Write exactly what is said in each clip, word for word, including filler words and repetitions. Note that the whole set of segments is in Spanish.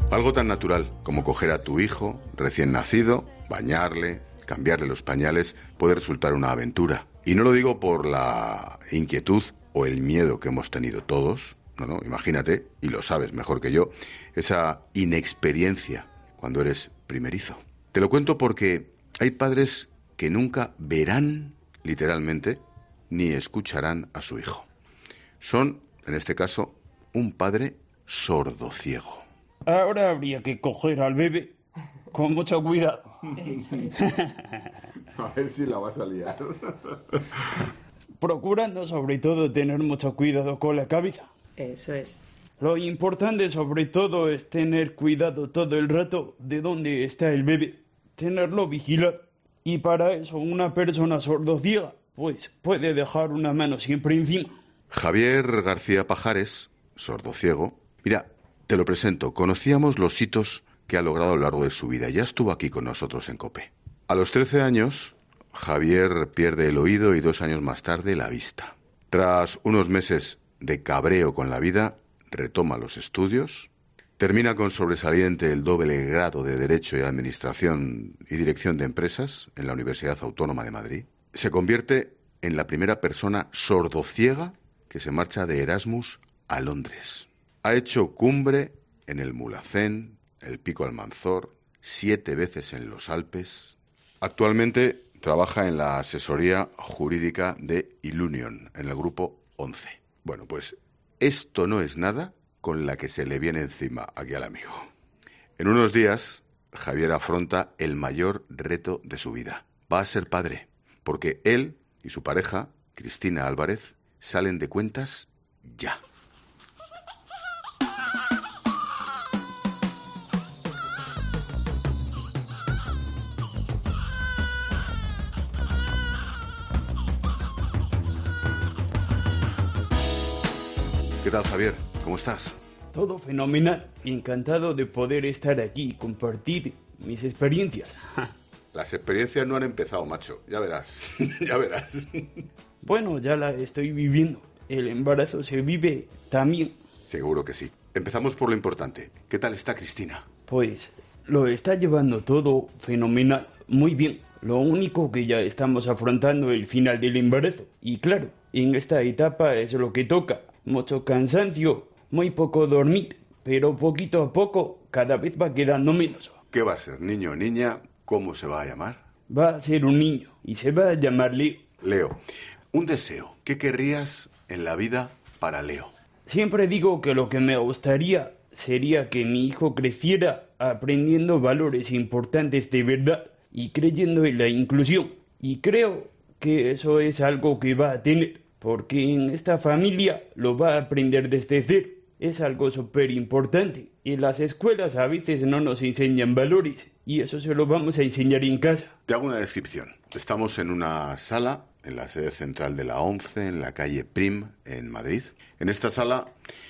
Algo tan natural como coger a tu hijo recién nacido, bañarle, cambiarle los pañales, puede resultar una aventura. Y no lo digo por la inquietud o el miedo que hemos tenido todos, no, no, imagínate, y lo sabes mejor que yo, esa inexperiencia cuando eres primerizo. Te lo cuento porque hay padres que nunca verán, literalmente, ni escucharán a su hijo. Son, en este caso, un padre sordociego. Ahora habría que coger al bebé con mucho cuidado. A ver si la vas a liar. Procurando sobre todo tener mucho cuidado con la cabeza. Eso es. Lo importante sobre todo es tener cuidado todo el rato de dónde está el bebé. Tenerlo vigilado. Y para eso una persona sordociega pues puede dejar una mano siempre encima. Javier García Pajares, sordociego. Mira, te lo presento. Conocíamos los hitos que ha logrado a lo largo de su vida. Ya estuvo aquí con nosotros en COPE. A los trece años, Javier pierde el oído y dos años más tarde la vista. Tras unos meses de cabreo con la vida, retoma los estudios, termina con sobresaliente el doble grado de Derecho y Administración y Dirección de Empresas en la Universidad Autónoma de Madrid. Se convierte en la primera persona sordociega que se marcha de Erasmus a Londres. Ha hecho cumbre en el Mulhacén, el Pico Almanzor, siete veces en los Alpes. Actualmente trabaja en la asesoría jurídica de Ilunion, en el grupo once. Bueno, pues esto no es nada con la que se le viene encima aquí al amigo. En unos días, Javier afronta el mayor reto de su vida. Va a ser padre, porque él y su pareja, Cristina Álvarez, salen de cuentas ya. ¿Qué tal, Javier? ¿Cómo estás? Todo fenomenal. Encantado de poder estar aquí y compartir mis experiencias. Las experiencias no han empezado, macho. Ya verás, ya verás. Bueno, ya la estoy viviendo. El embarazo se vive también. Seguro que sí. Empezamos por lo importante. ¿Qué tal está Cristina? Pues lo está llevando todo fenomenal. Muy bien. Lo único que ya estamos afrontando el final del embarazo. Y claro, en esta etapa es lo que toca. Mucho cansancio, muy poco dormir, pero poquito a poco cada vez va quedando menos. ¿Qué va a ser, niño o niña? ¿Cómo se va a llamar? Va a ser un niño y se va a llamar Leo. Leo, un deseo. ¿Qué querrías en la vida para Leo? Siempre digo que lo que me gustaría sería que mi hijo creciera aprendiendo valores importantes de verdad y creyendo en la inclusión. Y creo que eso es algo que va a tener. Porque en esta familia lo va a aprender desde cero. Es algo súper importante. En las escuelas a veces no nos enseñan valores y eso se lo vamos a enseñar en casa. Te hago una descripción. Estamos en una sala, en la sede central de la ONCE, en la calle Prim, en Madrid. En esta sala,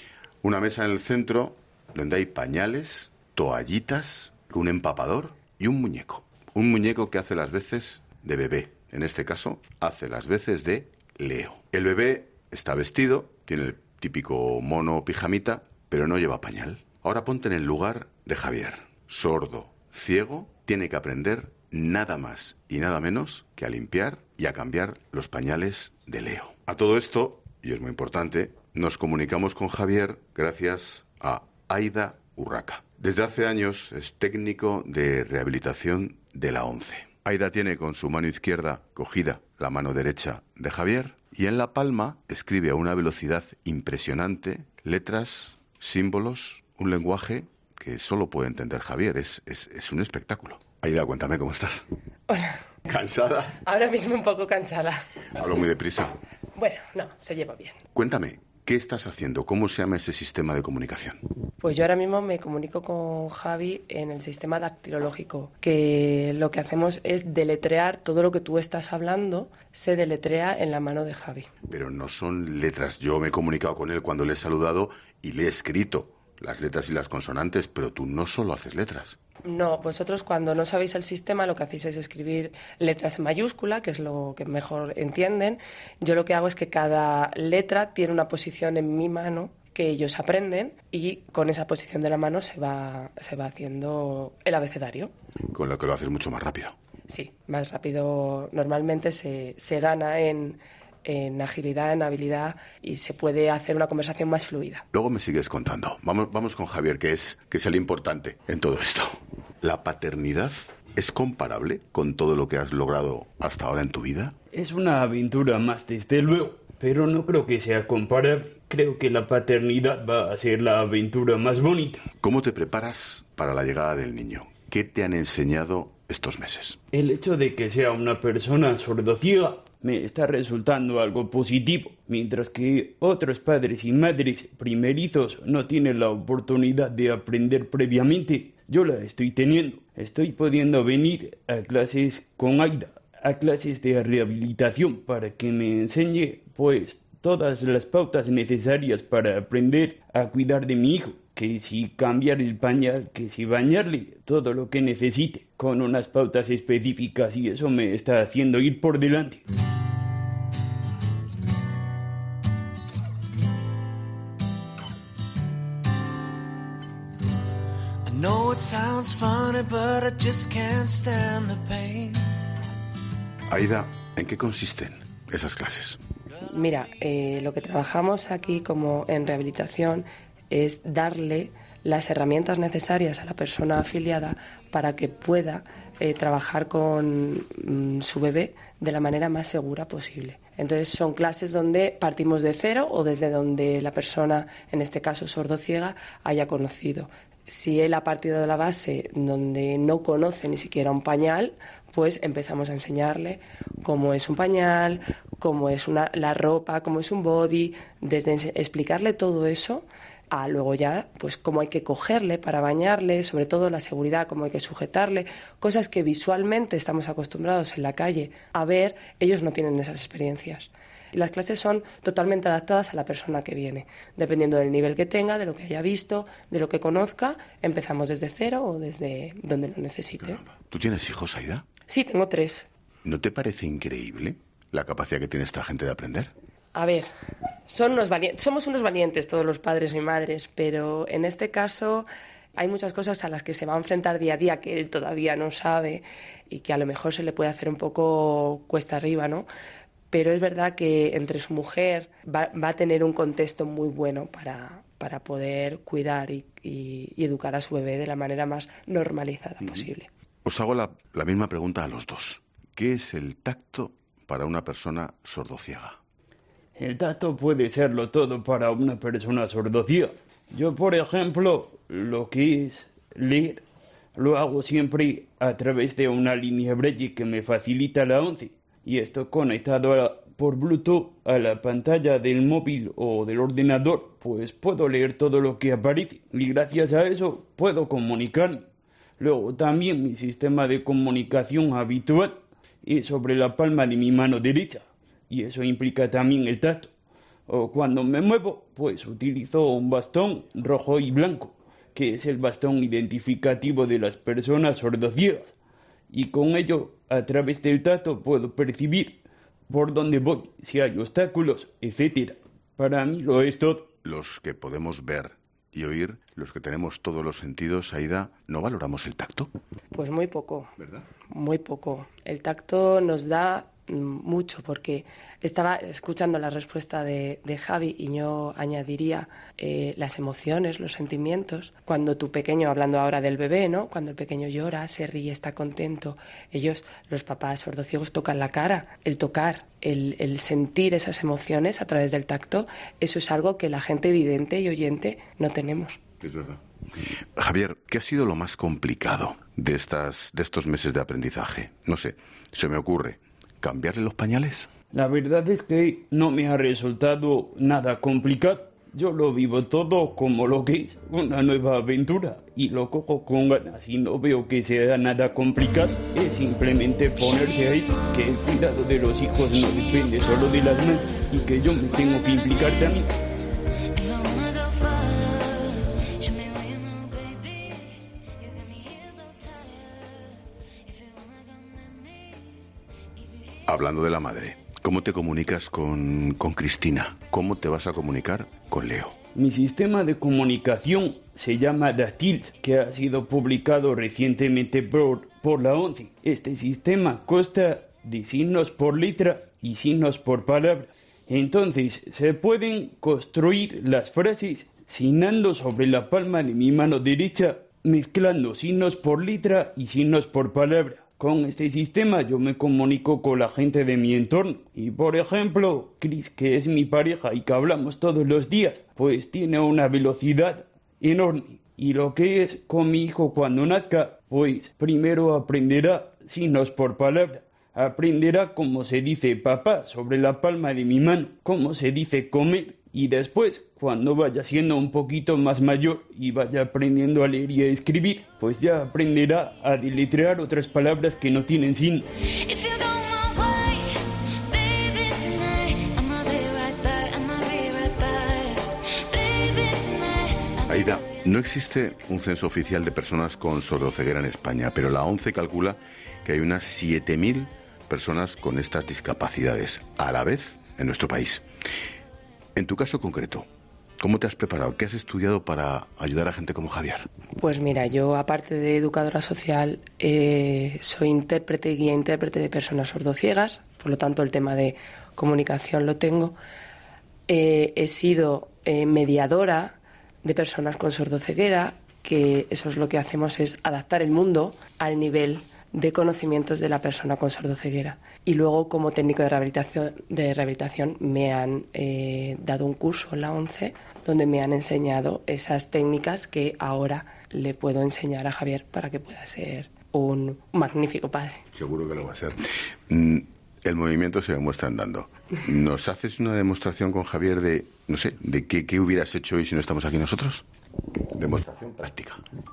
una mesa en el centro donde hay pañales, toallitas, un empapador y un muñeco. Un muñeco que hace las veces de bebé. En este caso, hace las veces de Leo. El bebé está vestido, tiene el típico mono pijamita, pero no lleva pañal. Ahora ponte en el lugar de Javier. Sordo, ciego, tiene que aprender nada más y nada menos que a limpiar y a cambiar los pañales de Leo. A todo esto, y es muy importante, nos comunicamos con Javier gracias a Aida Urraca. Desde hace años es técnico de rehabilitación de la ONCE. Aida tiene con su mano izquierda cogida la mano derecha de Javier y en la palma escribe a una velocidad impresionante letras, símbolos, un lenguaje que solo puede entender Javier. Es, es, es un espectáculo. Aida, cuéntame cómo estás. Hola. ¿Cansada? Ahora mismo un poco cansada. Hablo muy deprisa. Bueno, no, se lleva bien. Cuéntame, ¿qué estás haciendo? ¿Cómo se llama ese sistema de comunicación? Pues yo ahora mismo me comunico con Javi en el sistema dactilológico, que lo que hacemos es deletrear todo lo que tú estás hablando, se deletrea en la mano de Javi. Pero no son letras. Yo me he comunicado con él cuando le he saludado y le he escrito las letras y las consonantes, pero tú no solo haces letras. No, vosotros cuando no sabéis el sistema lo que hacéis es escribir letras en mayúscula, que es lo que mejor entienden. Yo lo que hago es que cada letra tiene una posición en mi mano que ellos aprenden y con esa posición de la mano se va, se va haciendo el abecedario. Con lo que lo haces mucho más rápido. Sí, más rápido. Normalmente se, se gana en, en agilidad, en habilidad y se puede hacer una conversación más fluida. Luego me sigues contando. Vamos, vamos con Javier, que es, que es el importante en todo esto. ¿La paternidad es comparable con todo lo que has logrado hasta ahora en tu vida? Es una aventura más, desde luego, pero no creo que sea comparable. Creo que la paternidad va a ser la aventura más bonita. ¿Cómo te preparas para la llegada del niño? ¿Qué te han enseñado estos meses? El hecho de que sea una persona sordociega me está resultando algo positivo, mientras que otros padres y madres primerizos no tienen la oportunidad de aprender previamente. Yo la estoy teniendo. Estoy pudiendo venir a clases con Aida, a clases de rehabilitación, para que me enseñe, pues, todas las pautas necesarias para aprender a cuidar de mi hijo. Que si cambiar el pañal, que si bañarle, todo lo que necesite, con unas pautas específicas, y eso me está haciendo ir por delante. I know it sounds funny, but I just can't stand the pain. Aida, ¿en qué consisten esas clases? Mira, eh, lo que trabajamos aquí como en rehabilitación es darle las herramientas necesarias a la persona afiliada para que pueda eh, trabajar con mm, su bebé de la manera más segura posible. Entonces son clases donde partimos de cero o desde donde la persona, en este caso sordociega, haya conocido. Si él ha partido de la base donde no conoce ni siquiera un pañal, pues empezamos a enseñarle cómo es un pañal, cómo es una, la ropa, cómo es un body, desde explicarle todo eso a luego ya, pues cómo hay que cogerle para bañarle, sobre todo la seguridad, cómo hay que sujetarle, cosas que visualmente estamos acostumbrados en la calle a ver, ellos no tienen esas experiencias. Y las clases son totalmente adaptadas a la persona que viene, dependiendo del nivel que tenga, de lo que haya visto, de lo que conozca, empezamos desde cero o desde donde lo necesite. ¿Tú tienes hijos, Aida? Sí, tengo tres. ¿No te parece increíble la capacidad que tiene esta gente de aprender? A ver, son unos vali- somos unos valientes todos los padres y madres, pero en este caso hay muchas cosas a las que se va a enfrentar día a día que él todavía no sabe y que a lo mejor se le puede hacer un poco cuesta arriba, ¿no? Pero es verdad que entre su mujer va, va a tener un contexto muy bueno para, para poder cuidar y, y, y educar a su bebé de la manera más normalizada mm-hmm. posible. Os hago la, la misma pregunta a los dos. ¿Qué es el tacto para una persona sordociega? El tacto puede serlo todo para una persona sordociega. Yo, por ejemplo, lo que es leer, lo hago siempre a través de una línea Braille que me facilita la once. Y esto conectado a la, por Bluetooth a la pantalla del móvil o del ordenador, pues puedo leer todo lo que aparece. Y gracias a eso puedo comunicarme. Luego también mi sistema de comunicación habitual es sobre la palma de mi mano derecha. Y eso implica también el tacto. O cuando me muevo, pues utilizo un bastón rojo y blanco, que es el bastón identificativo de las personas sordociegas. Y con ello, a través del tacto, puedo percibir por dónde voy, si hay obstáculos, etcétera. Para mí lo es todo. Los que podemos ver y oír, los que tenemos todos los sentidos, Aida, ¿no valoramos el tacto? Pues muy poco. ¿Verdad? Muy poco. El tacto nos da mucho, porque estaba escuchando la respuesta de, de Javi y yo añadiría eh, las emociones, los sentimientos. Cuando tu pequeño, hablando ahora del bebé, ¿no? Cuando el pequeño llora, se ríe, está contento, ellos, los papás sordociegos, tocan la cara. El tocar, el, el sentir esas emociones a través del tacto, eso es algo que la gente vidente y oyente no tenemos. Es verdad. Javier, ¿qué ha sido lo más complicado de, estas, de estos meses de aprendizaje? No sé, se me ocurre. ¿Cambiarle los pañales? La verdad es que no me ha resultado nada complicado. Yo lo vivo todo como lo que es, una nueva aventura, y lo cojo con ganas y no veo que sea nada complicado. Es simplemente ponerse ahí, que el cuidado de los hijos no depende solo de las madres y que yo me tengo que implicar también. Hablando de la madre, ¿cómo te comunicas con, con Cristina? ¿Cómo te vas a comunicar con Leo? Mi sistema de comunicación se llama DATILS, que ha sido publicado recientemente por, por la ONCE. Este sistema consta de signos por letra y signos por palabra. Entonces, se pueden construir las frases signando sobre la palma de mi mano derecha, mezclando signos por letra y signos por palabra. Con este sistema yo me comunico con la gente de mi entorno. Y por ejemplo, Chris, que es mi pareja y que hablamos todos los días, pues tiene una velocidad enorme. Y lo que es con mi hijo cuando nazca, pues primero aprenderá signos por palabra. Aprenderá cómo se dice papá sobre la palma de mi mano, cómo se dice comer. Y después, cuando vaya siendo un poquito más mayor y vaya aprendiendo a leer y a escribir, pues ya aprenderá a deletrear otras palabras que no tienen signo. Aida, no existe un censo oficial de personas con sordoceguera en España, pero la ONCE calcula que hay unas siete mil personas con estas discapacidades a la vez en nuestro país. En tu caso concreto, ¿cómo te has preparado? ¿Qué has estudiado para ayudar a gente como Javier? Pues mira, yo aparte de educadora social, eh, soy intérprete, guía intérprete de personas sordociegas, por lo tanto el tema de comunicación lo tengo. Eh, he sido eh, mediadora de personas con sordoceguera, que eso es lo que hacemos, es adaptar el mundo al nivel de conocimientos de la persona con sordoceguera. Y luego, como técnico de rehabilitación, de rehabilitación me han eh, dado un curso en la ONCE donde me han enseñado esas técnicas que ahora le puedo enseñar a Javier para que pueda ser un magnífico padre. Seguro que lo va a ser. El movimiento se demuestra andando. ¿Nos haces una demostración con Javier de, no sé, de qué, qué hubieras hecho hoy si no estamos aquí nosotros? Demostración práctica.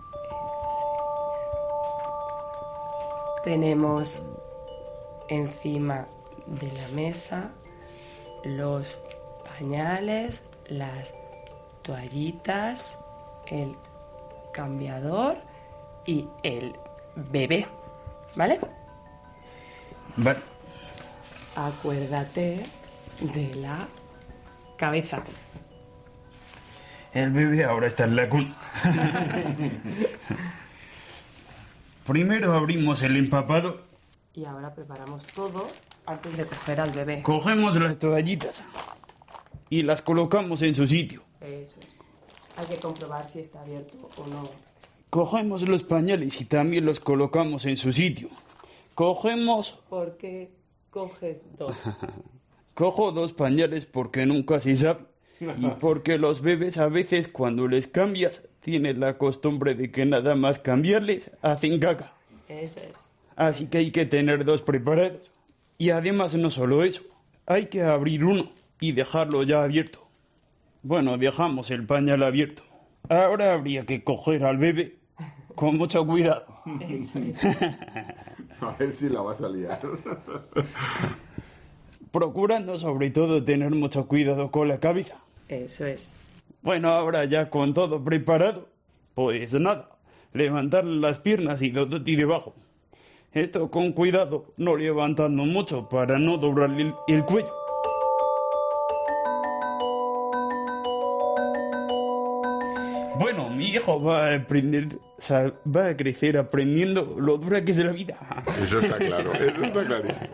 Tenemos encima de la mesa los pañales, las toallitas, el cambiador y el bebé, ¿vale? Vale. Acuérdate de la cabeza. El bebé ahora está en la cuna. Primero abrimos el empapador. Y ahora preparamos todo antes de coger al bebé. Cogemos las toallitas y las colocamos en su sitio. Eso es. Hay que comprobar si está abierto o no. Cogemos los pañales y también los colocamos en su sitio. Cogemos... ¿Por qué coges dos? Cojo dos pañales porque nunca se sabe. Y porque los bebés a veces cuando les cambias tienen la costumbre de que nada más cambiarles hacen caca. Eso es. Así que hay que tener dos preparados. Y además no solo eso, hay que abrir uno y dejarlo ya abierto. Bueno, dejamos el pañal abierto. Ahora habría que coger al bebé con mucho cuidado. Eso es. A ver si la vas a liar. Procurando sobre todo tener mucho cuidado con la cabeza. Eso es. Bueno, ahora ya con todo preparado, pues nada, levantarle las piernas y los y debajo. Esto con cuidado, no levantando mucho para no doblarle el, el cuello. Bueno, mi hijo va a aprender, o sea, va a crecer aprendiendo lo dura que es la vida. Eso está claro, eso está clarísimo.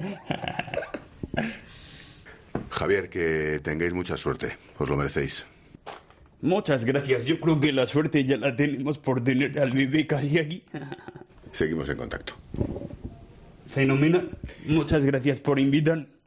Javier, que tengáis mucha suerte, os lo merecéis. Muchas gracias, yo creo que la suerte ya la tenemos por tener al bebé casi aquí. Seguimos en contacto. Fenomenal, muchas gracias por invitarme.